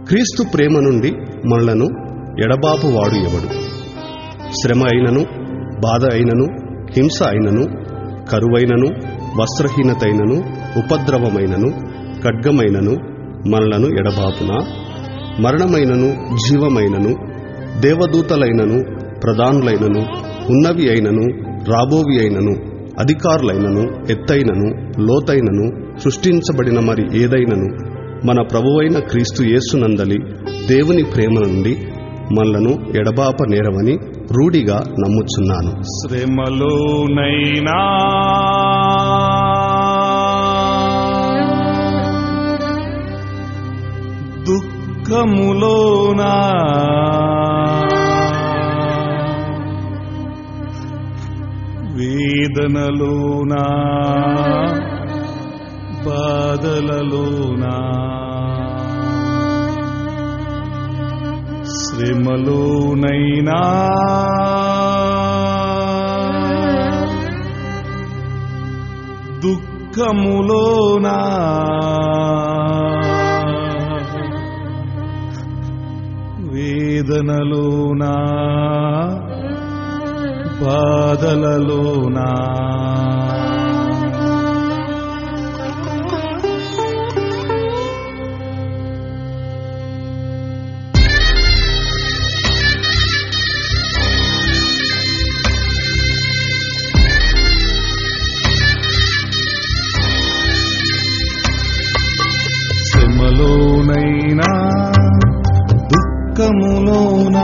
క్రీస్తు ప్రేమ నుండి మనలను ఎడబాపువాడు ఎవడు? శ్రమ అయినను, బాధ అయినను, హింస అయినను, కరువైనను, వస్త్రహీనతైనను, ఉపద్రవమైనను, ఖడ్గమైనను మనలను ఎడబాపునా? మరణమైనను, జీవమైనను, దేవదూతలైనను, ప్రధానులైనను, ఉన్నవి అయినను, రాబోవి అయినను, అధికారులైనను, ఎత్తైనను, లోతైనను, సృష్టించబడిన మరి ఏదైనను మన ప్రభువైన క్రీస్తు యేసునందలి దేవుని ప్రేమ నుండి మనలను ఎడబాప నేరవని రూఢిగా నమ్ముచున్నాను. శ్రమలోనైనా దుఃఖములోనా వేదనలోనా బాధలలోనా శ్రమలోనైనా దుఃఖములోనా వేదనలోనా బాధలలోనా శ్రమలోనైనా దుఃఖములోనా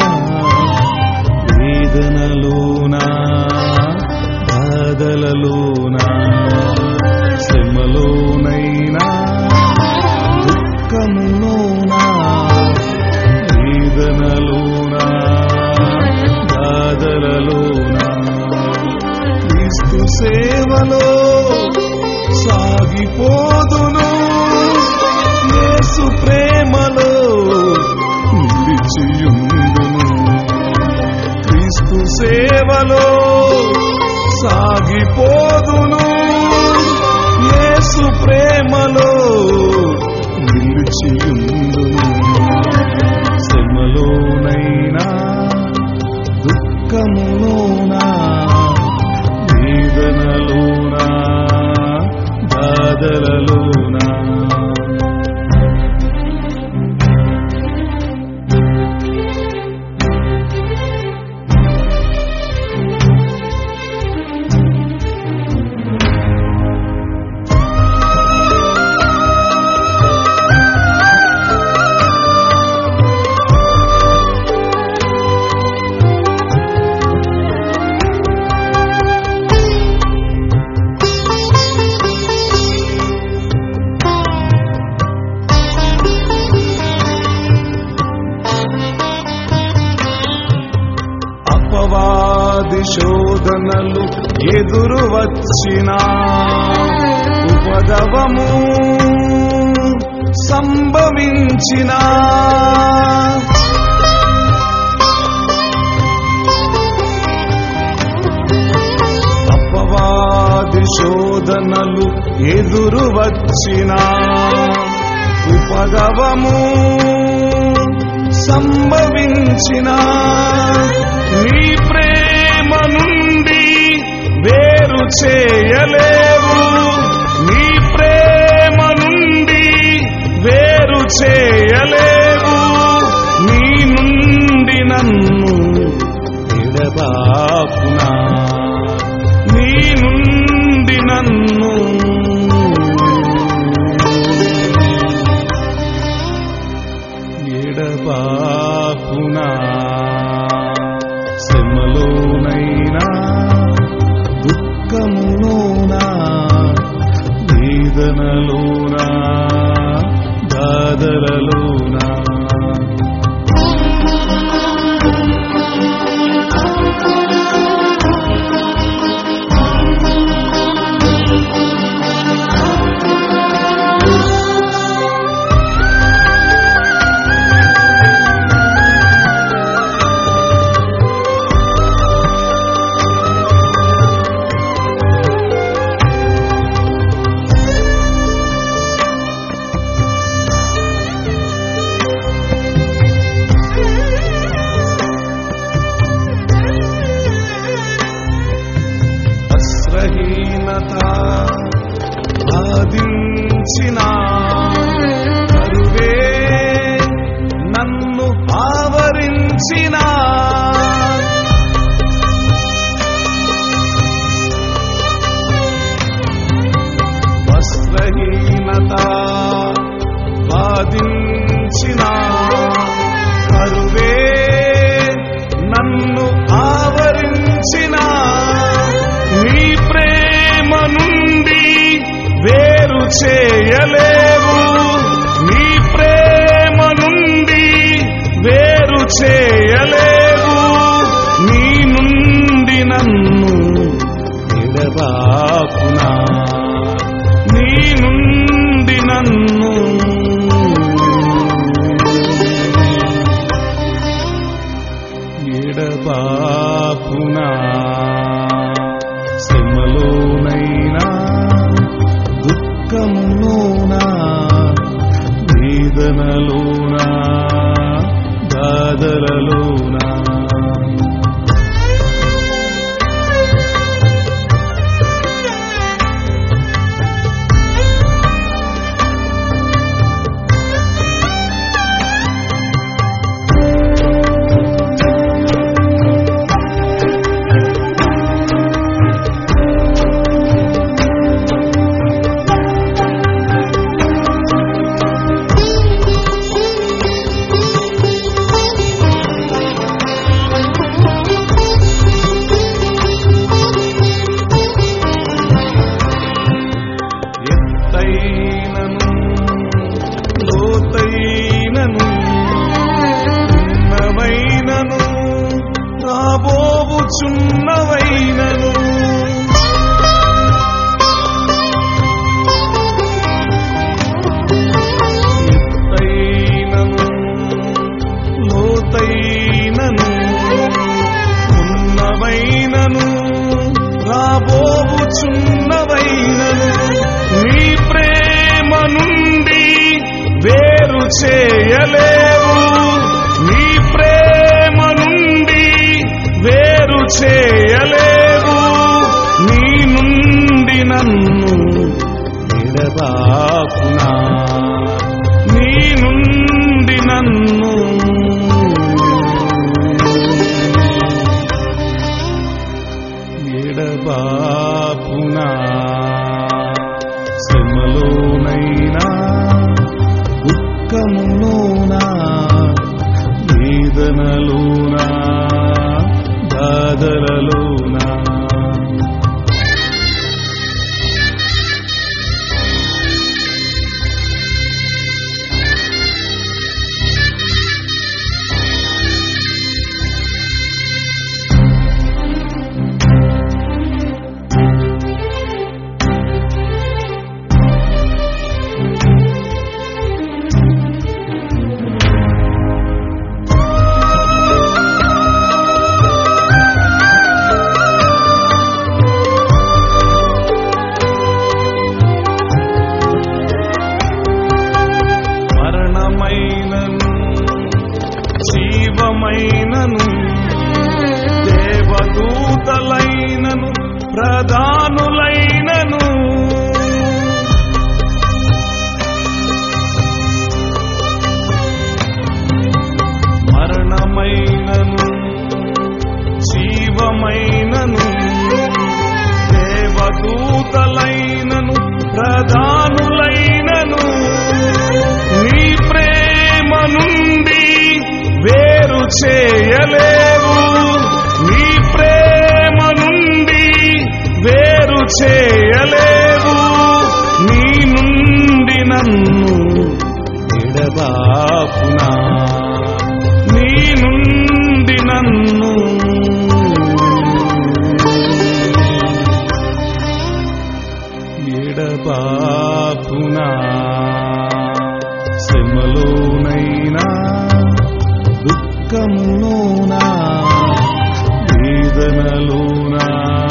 వేదనలోనా బాధలలోనా శ్రమలోనైనా దుఃఖములోనా వేదనలోనా బాధలలోనా క్రీస్తు సేవలో సాగిపోదును, యేసు ప్రేమలో నిలిచియుందును. క్రీస్తు సేవలో సాగిపోదును, యేసు ప్రేమలో నిలిచియుందును. శ్రమలోనైనా దుఃఖములోనా వేదనలోనా బాధలలోనా శోధనలు ఎదురు వచ్చినా ఉపద్రవము సంభవించినా అపవాది శోధనలు ఎదురు వచ్చినా ఉపద్రవము సంభవించినా నీ ప్రేమ నుండి వేరు చేయలేవు, నీ ప్రేమ నుండి వేరు చేయలేవు. నీ నుండి నన్ను ఎడబాపునా, నీ నుండి నన్ను ఎడబాపునా. శ్రమలోనైనా దుఃఖములోనా వేదనలోనా బాధలలోనా ఆవరించిన కరువే నన్ను ఆవరించిన వస్త్రహీనత బాధించిన కరువే నన్ను ఆవరించిన నీ ప్రేమ నుండి వేరు చేయలేవు నీ ప్రేమ నుండి వేరు చేయలేవు నీ నుండి నన్ను ఎడబాపునా నీ నుండి నన్ను ఎడబాపునా శ్రమలోనైనా దుఃఖములోనా వేదనలోనా బాధలలోనా లోతైనను ఉన్నవైనను రాబోవుచున్నవైనను ఎత్తైనను లోతైనను ఉన్నవైనను రాబోవుచున్నవైనను నీ ప్రేమ నుండి వేరు చేయలేవు నీ ప్రేమ నుండి వేరు చేయలేవు నీ నుండి నన్ను ఎడబాపునా నీ నుండి నన్ను ఎడబాపునా శ్రమలోనైనా దుఃఖములోనా వేదనలోనా బాధలలోనా జీవమైనను దేవదూతలైనను ప్రధానులైనను మరణమైనను జీవమైనను దేవదూతలైనను ప్రధానులైనను నీ ప్రేమ నుండి వేరు చేయలేవు నీ ప్రేమ నుండి వేరు చేయలేవు నీ నుండి నన్ను ఎడబాపునా నీ నుండి నన్ను ఎడబాపునా శ్రమలోనైనా దుఃఖములోనా వేదనలోనా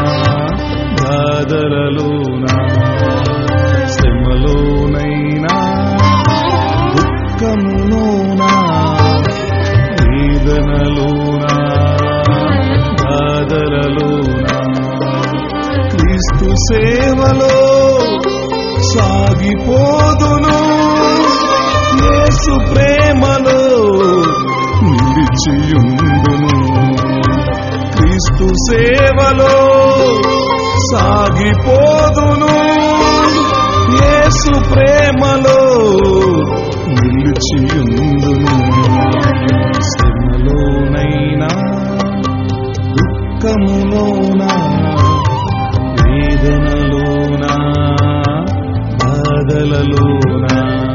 బాధలలోనా శ్రమలోనైనా దుఃఖములోనా సాగిపోదును యేసు ప్రేమలో నిలిచియుందును క్రీస్తు సేవలో సాగిపోదును యేసు ప్రేమలో నిలిచియుందును శ్రమలోనైనా దుఃఖములోనా వేదనలోనా బాధలలోనా